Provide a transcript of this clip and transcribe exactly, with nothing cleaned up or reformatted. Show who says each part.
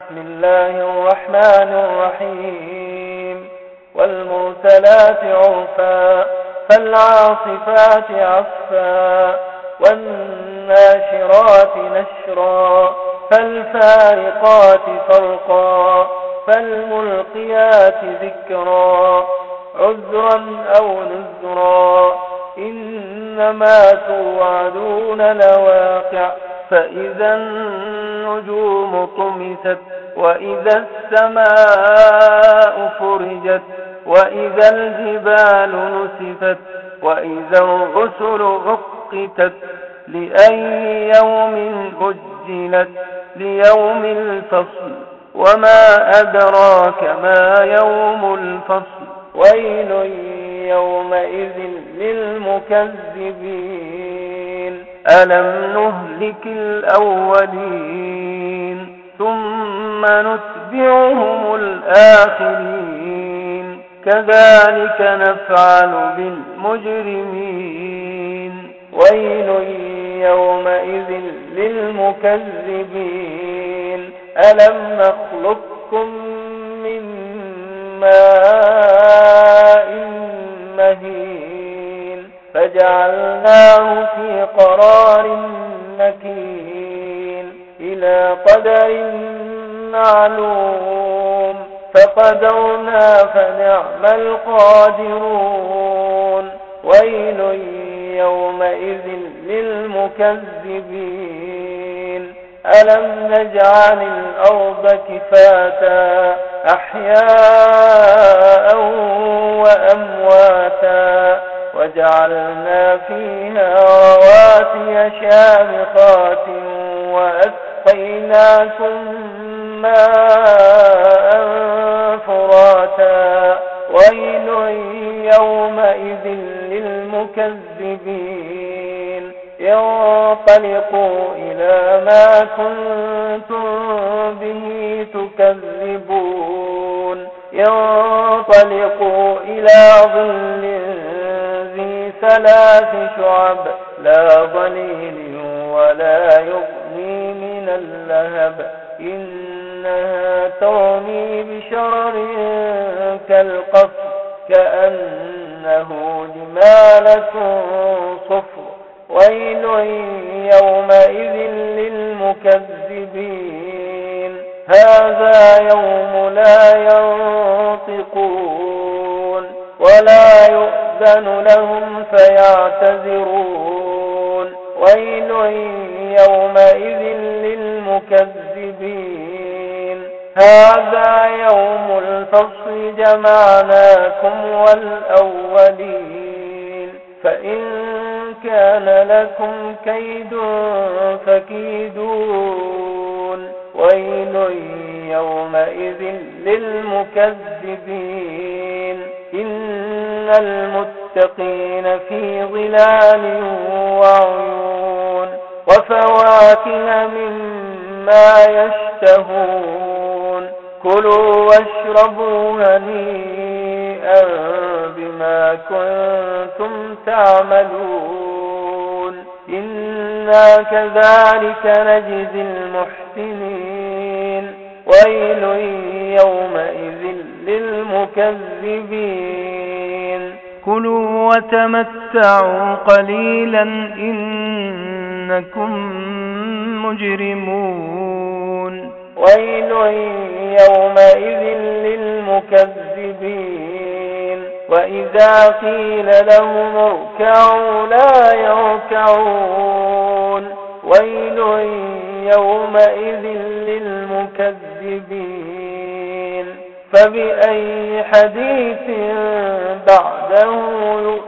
Speaker 1: بسم الله الرحمن الرحيم والمرسلات عرفا فالعاصفات عصفا والناشرات نشرا فالفارقات فرقا فالملقيات ذكرا عذرا أو نذرا إنما توعدون لواقع فإذا النجوم طمست وإذا السماء فرجت وإذا الجبال نسفت وإذا الرسل عقتت لأي يوم أجلت ليوم الفصل وما أدراك ما يوم الفصل ويل يومئذ للمكذبين ألم نهلك الأولين ثم نتبعهم الآخرين كذلك نفعل بالمجرمين ويل يومئذ للمكذبين ألم نخلقكم من ماء مهين فجعلناه في قرار مكين إلى قدر معلوم فقدرنا فنعم القادرون ويل يومئذ للمكذبين ألم نجعل الأرض كفاتا أحياء وأمواتا وجعلنا فيها رواسي شامخات وأسقيناكم ماء فراتا ويل يومئذ للمكذبين انطلقوا إلى ما كنتم به تكذبون انطلقوا إلى ظل ذي ثلاث شعب لا ظليل ولا يغني من اللهب إنها ترمي بشرر كالقصر كأنه جمالة صفر ويل يومئذ للمكذبين هذا يوم لا ينطقون ولا يؤذن لهم فيعتذرون ويل يومئذ للمكذبين هذا يوم الفصل جمعناكم والأولين فإن كان لكم كيد فكيدون ويل يومئذ للمكذبين إن المتقين في ظلال وعيون وفواكه مما يشتهون كلوا واشربوا هنيئا بما كنتم تعملون إنا كذلك نجزي المحسنين ويل يومئذ للمكذبين كلوا وتمتعوا قليلا إنكم مجرمون ويل يومئذ للمكذبين وإذا قيل لهم اركعوا لا يركعون ويل يومئذ للمكذبين فبأي حديث بعده